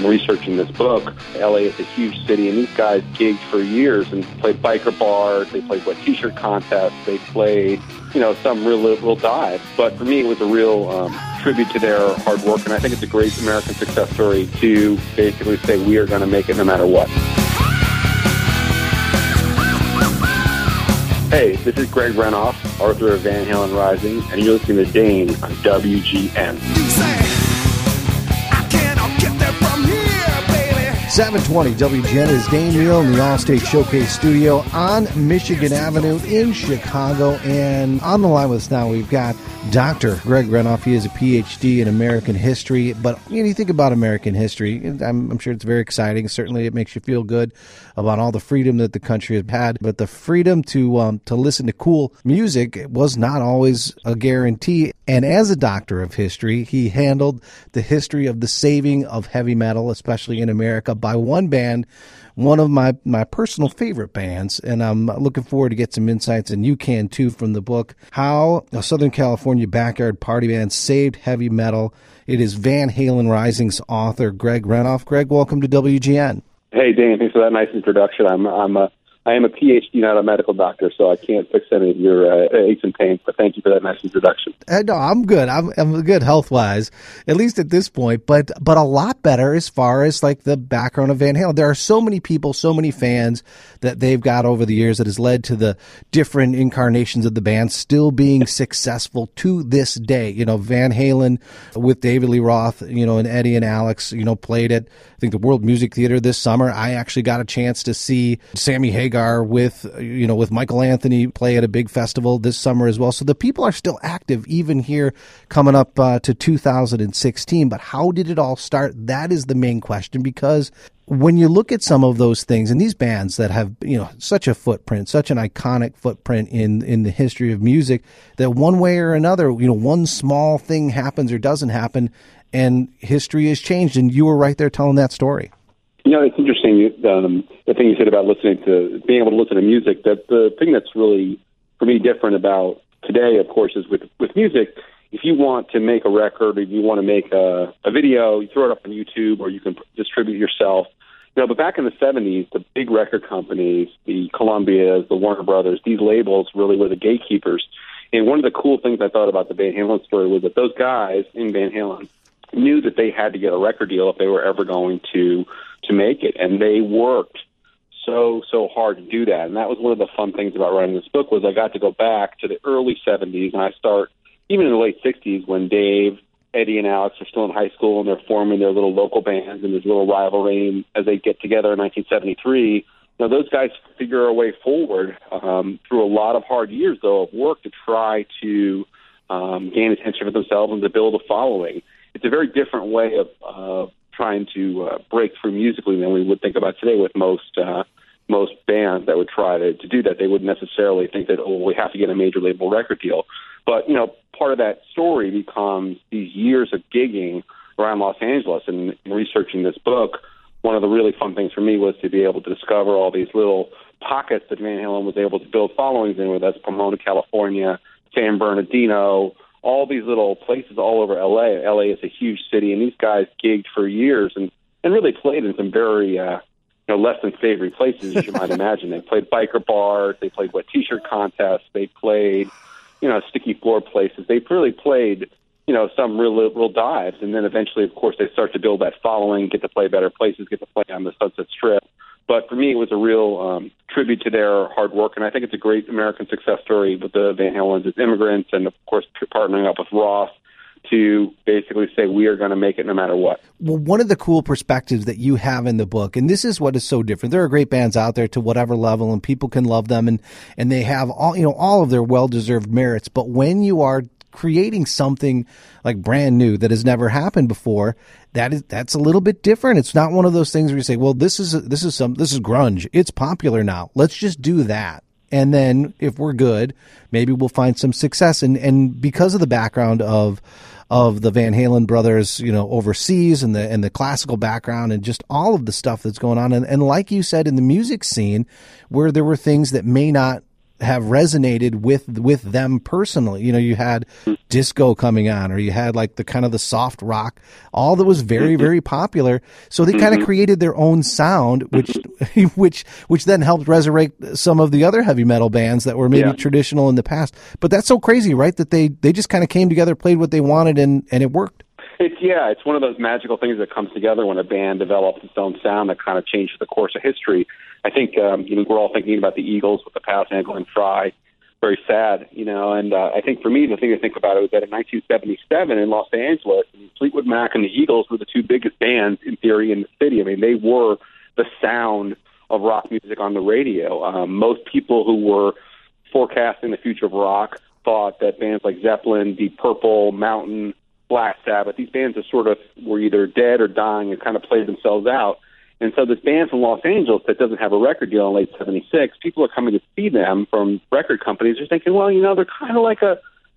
researching this book, LA is a huge city, and these guys gigged for years and played biker bars, they played wet t-shirt contests, they played, some real dives. But for me, it was a real tribute to their hard work, and I think it's a great American success story to basically say we are going to make it no matter what. Hey, this is Greg Renoff, author of Van Halen Rising, and you're listening to Dane on WGN. 720 WGN is Dane Neal in the Allstate Showcase Studio on Michigan Avenue in Chicago. And on the line with us now, we've got Dr. Greg Renoff. He is a PhD in American history. But you think about American history, I'm sure it's very exciting. Certainly it makes you feel good about all the freedom that the country has had. But the freedom to listen to cool music was not always a guarantee. And as a doctor of history, he handled the history of the saving of heavy metal, especially in America, by one band, one of my personal favorite bands. And I'm looking forward to get some insights, and you can too, from the book, How a Southern California Backyard Party Band Saved Heavy Metal. It is Van Halen Rising's author, Greg Renoff. Greg, welcome to WGN. Hey, Dane, thanks for that nice introduction. I am a PhD, not a medical doctor, so I can't fix any of your aches and pains, but thank you for that nice introduction. No, I'm good. I'm good health-wise, at least at this point, but a lot better as far as like the background of Van Halen. There are so many people, so many fans that they've got over the years that has led to the different incarnations of the band still being successful to this day. Van Halen with David Lee Roth, and Eddie and Alex, played at, I think, the World Music Theater this summer. I actually got a chance to see Sammy Hagar with Michael Anthony play at a big festival this summer as well. So the people are still active even here coming up to 2016. But how did it all start? That is the main question, because when you look at some of those things and these bands that have, such a footprint, such an iconic footprint in the history of music, that one way or another, one small thing happens or doesn't happen and history has changed. And you were right there telling that story. It's interesting, the thing you said about being able to listen to music. That the thing that's really, for me, different about today, of course, is with music, if you want to make a record, or if you want to make a video, you throw it up on YouTube, or you can distribute yourself. But back in the 70s, the big record companies, the Columbias, the Warner Brothers, these labels really were the gatekeepers. And one of the cool things I thought about the Van Halen story was that those guys in Van Halen knew that they had to get a record deal if they were ever going to make it, and they worked so hard to do that. And that was one of the fun things about writing this book, was I got to go back to the early 70s, and I start even in the late 60s when Dave, Eddie, and Alex are still in high school, and they're forming their little local bands and there's a little rivalry as they get together in 1973. Those guys figure a way forward through a lot of hard years, though, of work to try to gain attention for themselves and to build a following. It's a very different way of trying to break through musically than we would think about today with most bands that would try to do that. They wouldn't necessarily think that, we have to get a major label record deal. But, part of that story becomes these years of gigging around Los Angeles. And in researching this book, one of the really fun things for me was to be able to discover all these little pockets that Van Halen was able to build followings in, whether that's Pomona, California, San Bernardino, all these little places all over L.A. L.A. is a huge city, and these guys gigged for years and really played in some very less than savory places, as you might imagine. They played biker bars, they played wet t-shirt contests, they played sticky floor places. They really played some real dives, and then eventually, of course, they start to build that following, get to play better places, get to play on the Sunset Strip. But for me, it was a real tribute to their hard work, and I think it's a great American success story with the Van Halens as immigrants, and of course partnering up with Roth to basically say we are going to make it no matter what. Well, one of the cool perspectives that you have in the book, and this is what is so different. There are great bands out there to whatever level, and people can love them, and they have all of their well-deserved merits. But when you are creating something like brand new that has never happened before, that's a little bit different. It's not one of those things where you say, well, this is grunge. It's popular now. Let's just do that. And then if we're good, maybe we'll find some success. And because of the background of the Van Halen brothers, overseas, and the classical background and just all of the stuff that's going on. And like you said, in the music scene, where there were things that may not have resonated with them personally. You know, you had disco coming on, or you had like the kind of the soft rock, all that was very, very popular. So they kind of created their own sound, which then helped resurrect some of the other heavy metal bands that were maybe traditional in the past. But that's so crazy, right? That they just kind of came together, played what they wanted, and it worked. It's one of those magical things that comes together when a band develops its own sound that kind of changes the course of history. I think we're all thinking about the Eagles with the passing of Glenn Frey. Very sad, and I think for me, the thing to think about is that in 1977 in Los Angeles, Fleetwood Mac and the Eagles were the two biggest bands, in theory, in the city. I mean, they were the sound of rock music on the radio. Most people who were forecasting the future of rock thought that bands like Zeppelin, Deep Purple, Mountain, Black Sabbath, these bands just sort of were either dead or dying and kind of played themselves out. And so this band from Los Angeles that doesn't have a record deal in late 76, people are coming to see them from record companies. They're thinking, well, they're kind of like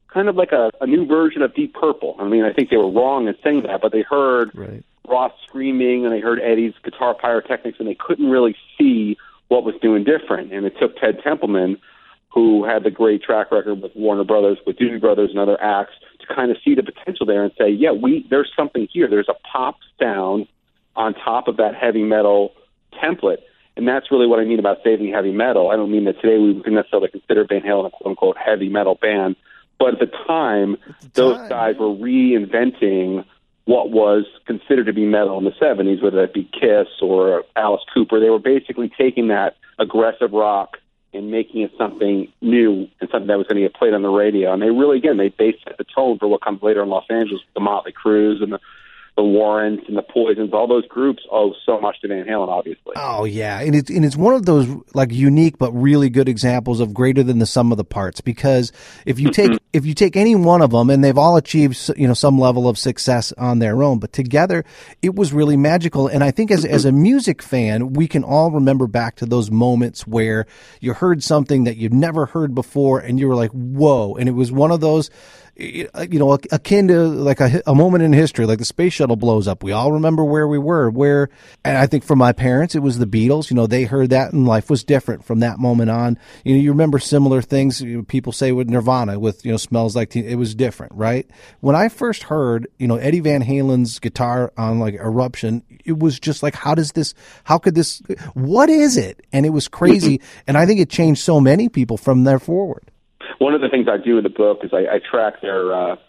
a new version of Deep Purple. I mean, I think they were wrong in saying that, but they heard Ross screaming and they heard Eddie's guitar pyrotechnics, and they couldn't really see what was doing different. And it took Ted Templeman, who had the great track record with Warner Brothers, with Doobie Brothers and other acts, to kind of see the potential there and say, there's something here. There's a pop sound on top of that heavy metal template. And that's really what I mean about saving heavy metal. I don't mean that today we would necessarily consider Van Halen a quote-unquote heavy metal band. But at the time, those guys were reinventing what was considered to be metal in the 70s, whether that be Kiss or Alice Cooper. They were basically taking that aggressive rock and making it something new and something that was going to get played on the radio. And they really, again, they set the tone for what comes later in Los Angeles with the Motley Crues and the Warrants and the Poisons. All those groups owe so much to Van Halen, obviously. Oh, yeah. And it's one of those like unique but really good examples of greater than the sum of the parts, because if you take any one of them, and they've all achieved some level of success on their own, but together it was really magical. And I think as a music fan, we can all remember back to those moments where you heard something that you'd never heard before and you were like, whoa. And it was one of those, akin to like a moment in history, like the space shuttle blows up. We all remember where we were, and I think for my parents, it was the Beatles. They heard that and life was different from that moment on. You remember similar things people say with Nirvana, with, Smells Like Teen. It was different, right? When I first heard, Eddie Van Halen's guitar on like Eruption, it was just like, what is it? And it was crazy. And I think it changed so many people from there forward. One of the things I do in the book is I track their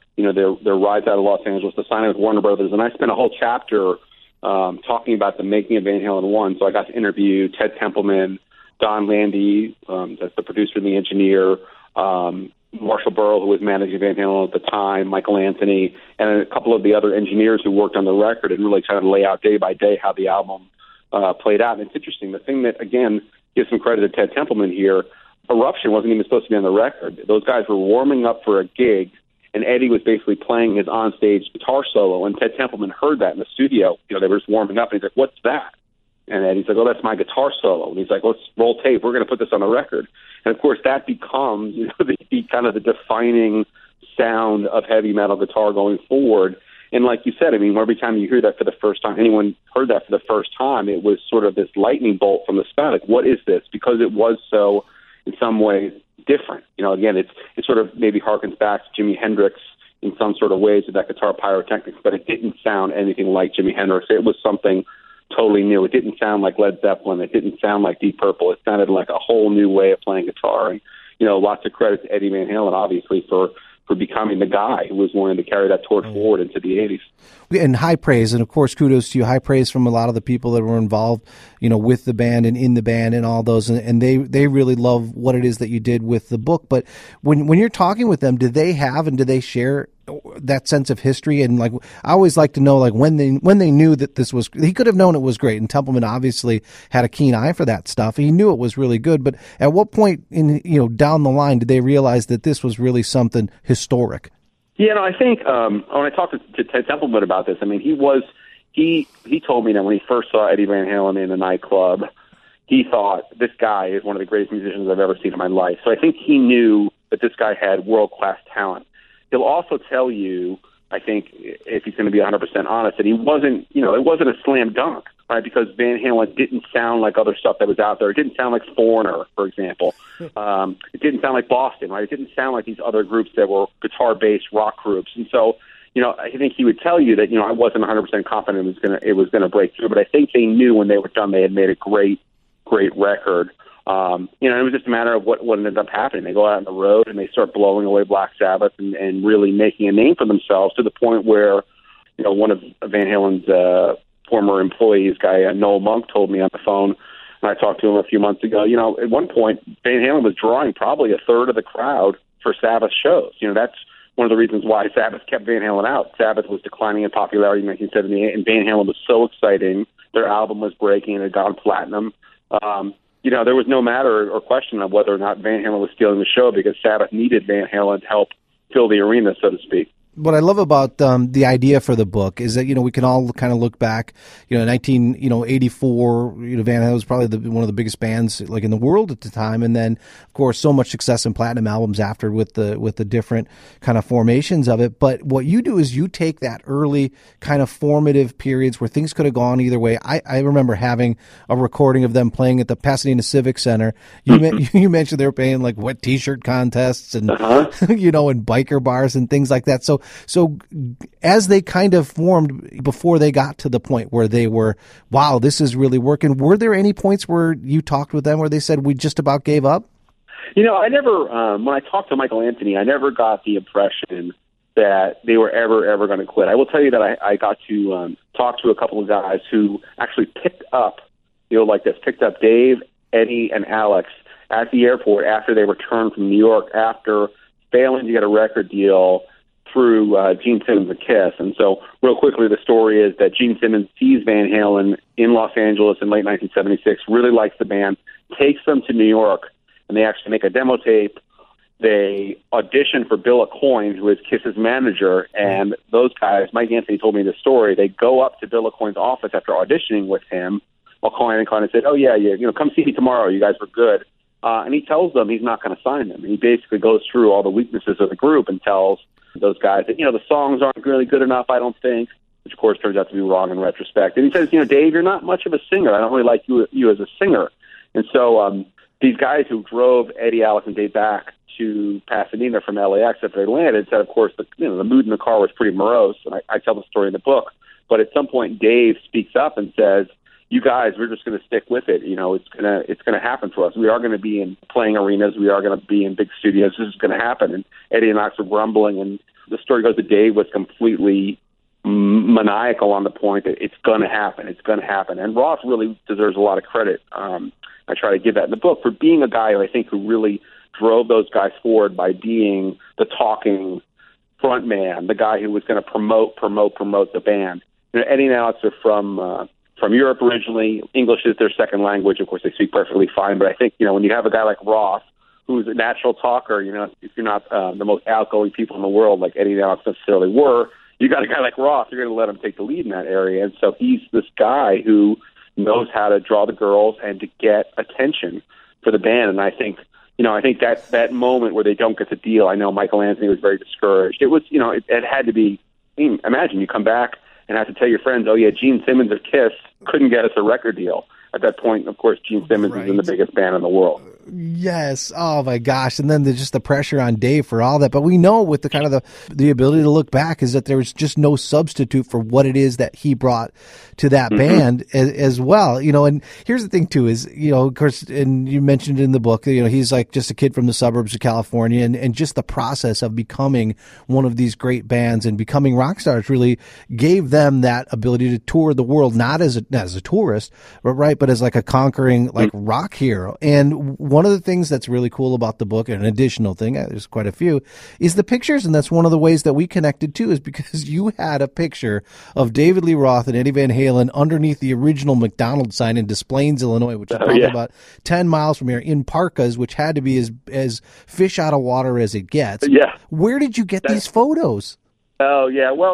rides out of Los Angeles, the signing with Warner Brothers, and I spent a whole chapter talking about the making of Van Halen 1. So I got to interview Ted Templeman, Don Landy, that's the producer and the engineer, Marshall Burrell, who was managing Van Halen at the time, Michael Anthony, and a couple of the other engineers who worked on the record, and really trying to lay out day by day how the album played out. And it's interesting. The thing that, again, gives some credit to Ted Templeman here, Eruption wasn't even supposed to be on the record. Those guys were warming up for a gig, and Eddie was basically playing his onstage guitar solo, and Ted Templeman heard that in the studio. They were just warming up, and he's like, what's that? And Eddie's like, oh, that's my guitar solo. And he's like, let's roll tape. We're going to put this on the record. And, of course, that becomes the kind of the defining sound of heavy metal guitar going forward. And like you said, every time you hear that for the first time, anyone heard that for the first time, it was sort of this lightning bolt from the sky. Like, what is this? Because it was so, in some ways, different. Again, it sort of maybe harkens back to Jimi Hendrix in some sort of ways with that guitar pyrotechnics, but it didn't sound anything like Jimi Hendrix. It was something totally new. It didn't sound like Led Zeppelin. It didn't sound like Deep Purple. It sounded like a whole new way of playing guitar. And, lots of credit to Eddie Van Halen, obviously, for becoming the guy who was willing to carry that torch forward into the 80s. And high praise, and of course, kudos to you. High praise from a lot of the people that were involved, with the band and in the band and all those, and they really love what it is that you did with the book. But when you're talking with them, do they share that sense of history? And like, I always like to know, like, when they knew that this was, he could have known it was great, and Templeman obviously had a keen eye for that stuff. He knew it was really good, but at what point down the line did they realize that this was really something historic? Yeah, I think when I talked to Ted Templeman about this, he told me that when he first saw Eddie Van Halen in a nightclub, he thought, this guy is one of the greatest musicians I've ever seen in my life. So I think he knew that this guy had world-class talent. He'll also tell you, I think, if he's going to be 100% honest, that he wasn't, it wasn't a slam dunk. right? Because Van Halen didn't sound like other stuff that was out there. It didn't sound like Foreigner, for example. It didn't sound like Boston, right? It didn't sound like these other groups that were guitar-based rock groups. And so, I think he would tell you that, I wasn't 100% confident it was gonna break through, but I think they knew when they were done they had made a great record. It was just a matter of what ended up happening. They go out on the road and they start blowing away Black Sabbath and really making a name for themselves to the point where, one of Van Halen's former employees, guy Noel Monk, told me on the phone, and I talked to him a few months ago, at one point Van Halen was drawing probably a third of the crowd for Sabbath shows. That's one of the reasons why Sabbath kept Van Halen out. Sabbath was declining in popularity in 1978, and Van Halen was so exciting. Their album was breaking and had gone platinum. There was no matter or question of whether or not Van Halen was stealing the show because Sabbath needed Van Halen to help fill the arena, so to speak. What I love about the idea for the book is that, we can all kind of look back, 1984, Van Halen was probably one of the biggest bands like in the world at the time. And then, of course, so much success in platinum albums after with the different kind of formations of it. But what you do is you take that early kind of formative periods where things could have gone either way. I remember having a recording of them playing at the Pasadena Civic Center. You mentioned they were playing like wet T-shirt contests and, and biker bars and things like that. So as they kind of formed before they got to the point where they were, wow, this is really working, were there any points where you talked with them where they said we just about gave up? I never, when I talked to Michael Anthony, I never got the impression that they were ever going to quit. I will tell you that I got to talk to a couple of guys who actually picked up Dave, Eddie, and Alex at the airport after they returned from New York after failing to get a record deal through Gene Simmons of Kiss. And so real quickly, the story is that Gene Simmons sees Van Halen in Los Angeles in late 1976, really likes the band, takes them to New York, and they actually make a demo tape. They audition for Bill Aucoin, who is Kiss's manager, and those guys, Mike Anthony told me the story, they go up to Bill Aucoin's office after auditioning with him. Aucoin kind of said, oh, yeah, come see me tomorrow. You guys were good. And he tells them he's not going to sign them. And he basically goes through all the weaknesses of the group and tells those guys that, the songs aren't really good enough, I don't think, which, of course, turns out to be wrong in retrospect. And he says, Dave, you're not much of a singer. I don't really like you as a singer. And so these guys who drove Eddie, Alex, and Dave back to Pasadena from LAX after they landed said, of course, the mood in the car was pretty morose, and I tell the story in the book. But at some point, Dave speaks up and says, you guys, we're just going to stick with it. It's gonna happen for us. We are going to be in playing arenas. We are going to be in big studios. This is going to happen. And Eddie and Alex were grumbling, and the story goes that Dave was completely maniacal on the point that it's going to happen. It's going to happen. And Roth really deserves a lot of credit. I try to give that in the book for being a guy who I think who really drove those guys forward by being the talking front man, the guy who was going to promote the band. Eddie and Alex are from Europe originally. English is their second language. Of course, they speak perfectly fine. But I think, when you have a guy like Roth, who's a natural talker, if you're not the most outgoing people in the world, like Eddie and Alex necessarily were, you got a guy like Roth, you're going to let him take the lead in that area. And so he's this guy who knows how to draw the girls and to get attention for the band. And I think that moment where they don't get the deal, I know Michael Anthony was very discouraged. It was, it had to be, imagine you come back and have to tell your friends, oh, yeah, Gene Simmons of Kiss couldn't get us a record deal. At that point, of course, Gene Simmons is in the biggest band in the world. Yes. Oh, my gosh. And then there's just the pressure on Dave for all that. But we know with the kind of the ability to look back is that there's just no substitute for what it is that he brought to that band as well. And here's the thing, too, is, of course, and you mentioned in the book, he's like just a kid from the suburbs of California. And just the process of becoming one of these great bands and becoming rock stars really gave them that ability to tour the world, not as a tourist, but as like a conquering rock hero. And one of the things that's really cool about the book, and an additional thing, there's quite a few, is the pictures. And that's one of the ways that we connected too, is because you had a picture of David Lee Roth and Eddie Van Halen underneath the original McDonald's sign in Des Plaines, Illinois, which is probably about 10 miles from here, in parkas, which had to be as fish out of water as it gets. Yeah. Where did you get these photos? Oh, yeah. Well,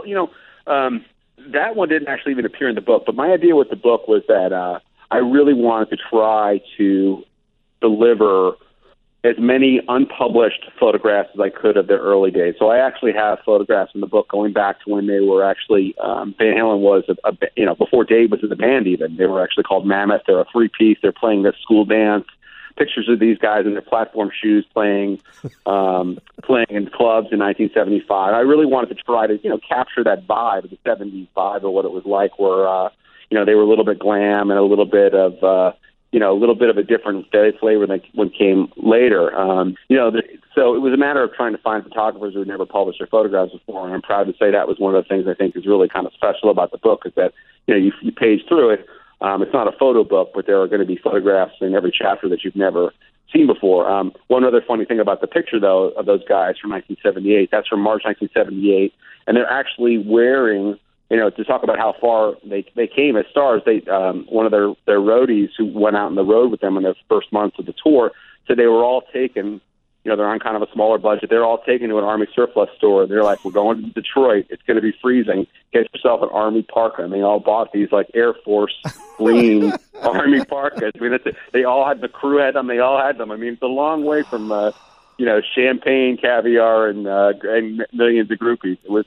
that one didn't actually even appear in the book, but my idea with the book was that I really wanted to try to deliver as many unpublished photographs as I could of their early days. So I actually have photographs in the book going back to when they were actually Van Halen was before Dave was in the band. Even they were actually called Mammoth. They're a 3-piece. They're playing this school dance. Pictures of these guys in their platform shoes playing in clubs in 1975. I really wanted to try to capture that vibe of the 70s vibe of what it was like, where they were a little bit glam and a little bit of a little bit of a different flavor than what came later. So it was a matter of trying to find photographers who had never published their photographs before, and I'm proud to say that was one of the things I think is really kind of special about the book, is that you page through it. It's not a photo book, but there are going to be photographs in every chapter that you've never seen before. One other funny thing about the picture, though, of those guys from 1978, that's from March 1978, and they're actually wearing, to talk about how far they came as stars. One of their roadies who went out on the road with them in their first months of the tour said they were all taken. They're on kind of a smaller budget. They're all taken to an Army surplus store. They're like, we're going to Detroit. It's going to be freezing. Get yourself an Army parka. And they all bought these like Air Force green Army parkas. I mean, they all had, the crew had them. They all had them. I mean, it's a long way from, champagne, caviar, and millions of groupies. It was,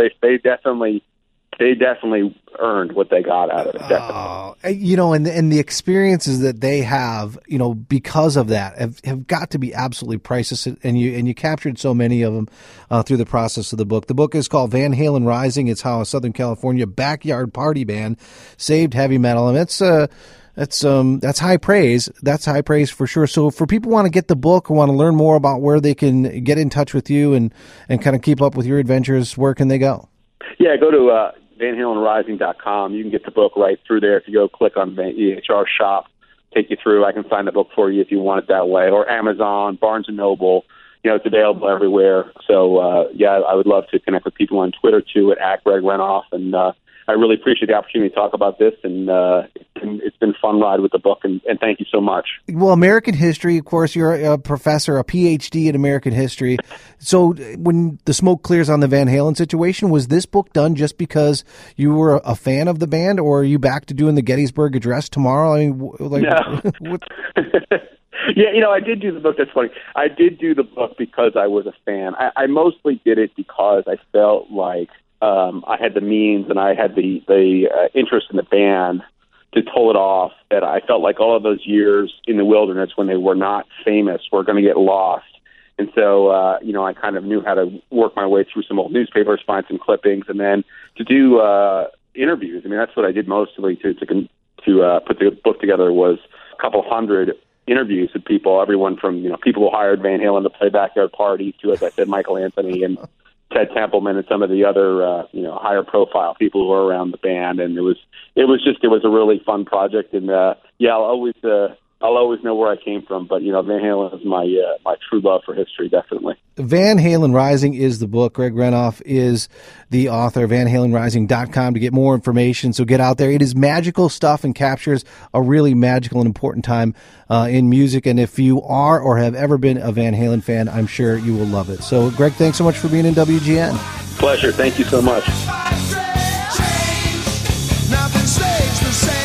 they definitely earned what they got out of it. Definitely. And the experiences that they have, because of that, have got to be absolutely priceless. And you captured so many of them through the process of the book. The book is called Van Halen Rising. It's how a Southern California backyard party band saved heavy metal, and that's high praise. That's high praise for sure. So for people who want to get the book or want to learn more about where they can get in touch with you and kind of keep up with your adventures, where can they go? Yeah, go to VanHalenRising.com. You can get the book right through there. If you go click on the EHR shop, take you through. I can find the book for you if you want it that way. Or Amazon, Barnes & Noble. It's available everywhere. So, I would love to connect with people on Twitter, too, at Greg Renoff. And I really appreciate the opportunity to talk about this. And it's been a fun ride with the book. And thank you so much. Well, American history, of course, you're a professor, a PhD in American history. So when the smoke clears on the Van Halen situation, was this book done just because you were a fan of the band, or are you back to doing the Gettysburg Address tomorrow? I mean, no. Yeah, I did do the book. That's funny. I did do the book because I was a fan. I mostly did it because I felt like I had the means and I had the interest in the band to pull it off, that I felt like all of those years in the wilderness when they were not famous were going to get lost. And so, I kind of knew how to work my way through some old newspapers, find some clippings, and then to do interviews. I mean, that's what I did mostly to put the book together, was a couple hundred interviews with people, everyone from, people who hired Van Halen to play backyard party to, as I said, Michael Anthony and Ted Templeman and some of the other, higher profile people who were around the band. And it was a really fun project. And, I'll always know where I came from, but Van Halen is my true love for history, definitely. Van Halen Rising is the book. Greg Renoff is the author. VanHalenRising.com to get more information. So get out there. It is magical stuff and captures a really magical and important time in music. And if you are or have ever been a Van Halen fan, I'm sure you will love it. So, Greg, thanks so much for being in WGN. Pleasure. Thank you so much. Nothing stays the same.